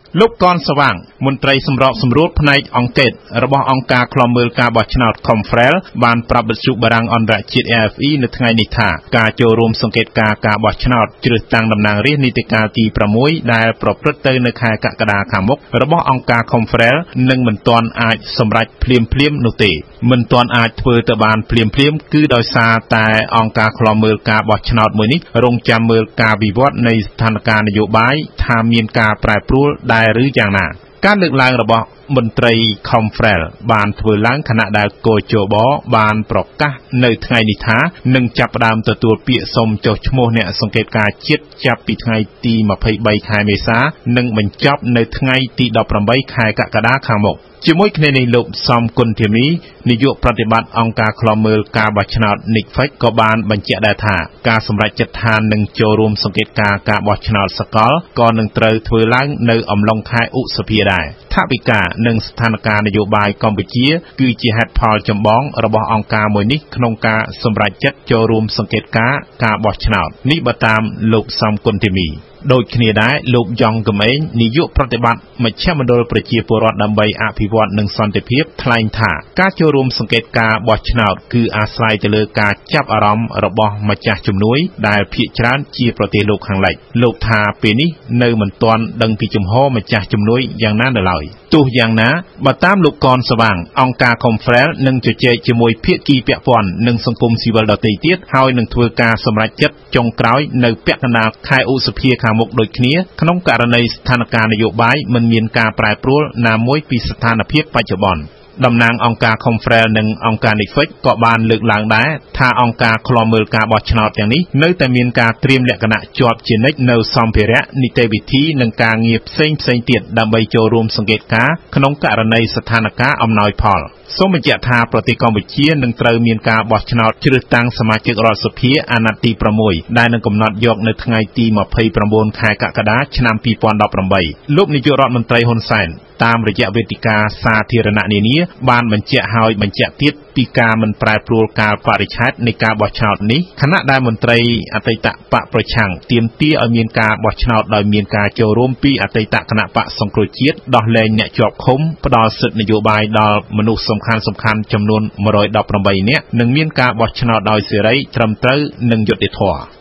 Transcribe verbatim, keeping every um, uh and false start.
លោកកនស្វាងមន្ត្រីសម្របសម្រួលផ្នែកអង្គការរបស់អង្គការឃ្លាំមើលការបោះឆ្នោត Confrel បានប្រាប់វិទ្យុបារាំងអន្តរជាតិ A F E នៅថ្ងៃនេះថាការចូលរួមសង្កេតការការបោះឆ្នោតជ្រើសតាំងតំណាងរាស្ត្រនីតិកាលទី6ដែលប្រព្រឹត្តទៅនៅខែកក្កដាខាងមុខរបស់អង្គការ Confrel នឹងមិនទាន់អាចសម្រេចភ្លាមៗនោះទេមិនទាន់អាចធ្វើទៅបានភ្លាមៗគឺដោយសារតែអង្គការឃ្លាំមើលការបោះឆ្នោតមួយនេះរងចាំមើលការវិវត្តនៃស្ថានភាពនយោបាយថាមានការប្រែប្រួលដែរឬយ៉ាងណាការលើកឡើងរបស់មន្ត្រី Confrel បានធ្វើឡើងខណៈដែលកោជបបានប្រកាសនៅថ្ងៃនេះថានឹងចាប់ផ្ដើមទទួលពាក្យសុំចុះឈ្មោះអ្នកសង្កេតការជាតិចាប់ពីថ្ងៃទី23ខែមេសានិងបញ្ចប់នៅថ្ងៃទី18ខែកក្កដាខាងមុខជាមួយគ្នានេះលោកសំគុណធាមីនាយកប្រតិបត្តិអង្គការឃ្លាំមើលការបោះឆ្នោត Nifex ក៏បានបញ្ជាក់ដែរថាការសម្រេចចិត្តថានឹងចូលរួមសង្កេតការការបោះឆ្នោតសកលក៏នឹងត្រូវធ្វើឡើងនៅអំឡុងខែឧសភាដែរថាវិការនិងស្ថានភាពនយោបាយកម្ពុជាគឺជាហេតុផលចម្បងរបស់អង្គការមួយនេះក្នុងការសម្រេចចិត្តចូលរួមសង្កេតការការបោះឆ្នោតនេះបើតាមលោកសំគុណធាមីដូចគ្នាដែរលោកយ៉ងកំឯងនាយកប្រតិបត្តិមជ្ឈមណ្ឌលប្រជាពលរដ្ឋដើម្បីអភិវឌ្ឍនិងសន្តិភាពថ្លែងថាការចូលរួមសង្កេតការបោះឆ្នោតគឺអាស្រ័យទៅលើការចាប់អារម្មណ៍របស់ម្ចាស់ជំនួយដែលភាគច្រើនជាប្រទេសលោកខាងលិចលោកថាពេលនេះនៅមិនទាន់ដឹងពីជំហរម្ចាស់ជំនួយយ៉ាងណានៅឡើយទោះយ៉ាងណាបើតាមលោកកនស្វាងអង្គការ Confrel នឹងជជែកជាមួយភាគីពាក់ព័ន្ធនិងសង្គមស៊ីវិលដទៃទៀតហើយនឹងធ្វើការសម្រេចចិត្តចុងក្រោយនៅពាក់កណ្ដាលខែឧសភាខាងមុខដូចគ្នាក្នុងករណីស្ថានភាពនយោបាយមិនមានការប្រែប្រួលណាមួយពីស្ថានភាពបច្ចុប្បន្នតំណាងអង្គការ Confrel និងអង្គការ Nifex ក៏បានលើកឡើងដែរថាអង្គការឃ្លាំមើលការបោះឆ្នោតទាំងនេះនៅតែមានការត្រៀមលក្ខណៈជាប់ជានិច្ចនៅសម្ភារៈនីតិវិធីនិងការងារផ្សេងៗទៀតដើម្បីចូលរួមសង្កេតការក្នុងករណីស្ថានភាពអំណោយផលសូមបញ្ជាក់ថាប្រទេសកម្ពុជានឹងត្រូវមានការបោះឆ្នោតជ្រើសតាំងសមាជិករដ្ឋសភាអាណត្តិទី6ដែលនឹងកំណត់យកនៅថ្ងៃទី29ខែកក្កដាឆ្នាំ2018លោកនាយករដ្ឋមន្ត្រីហ៊ុនសែនតាមរយៈវេទិកាសាធារណៈនានាបានបញ្ជាក់ហើយបញ្ជាក់ទៀតពីការមិនប្រែប្រួលកាលបរិច្ឆេទនៃការបោះឆ្នោតនេះខណៈដែលមន្ត្រីអតីតបកប្រឆាំងទាមទារឲ្យមានការបោះឆ្នោតដោយមានការចូលរួមពីអតីតគណៈបកសង្គ្រោះជាតិដោះលែងអ្នកជាប់ឃុំផ្ដល់សិទ្ធិនយោបាយដល់មនុស្សសំខាន់សំខាន់ចំនួនone hundred eighteenនាក់និងមានការបោះឆ្នោតដោយសេរីត្រឹមត្រូវនិងយុត្តិធម៌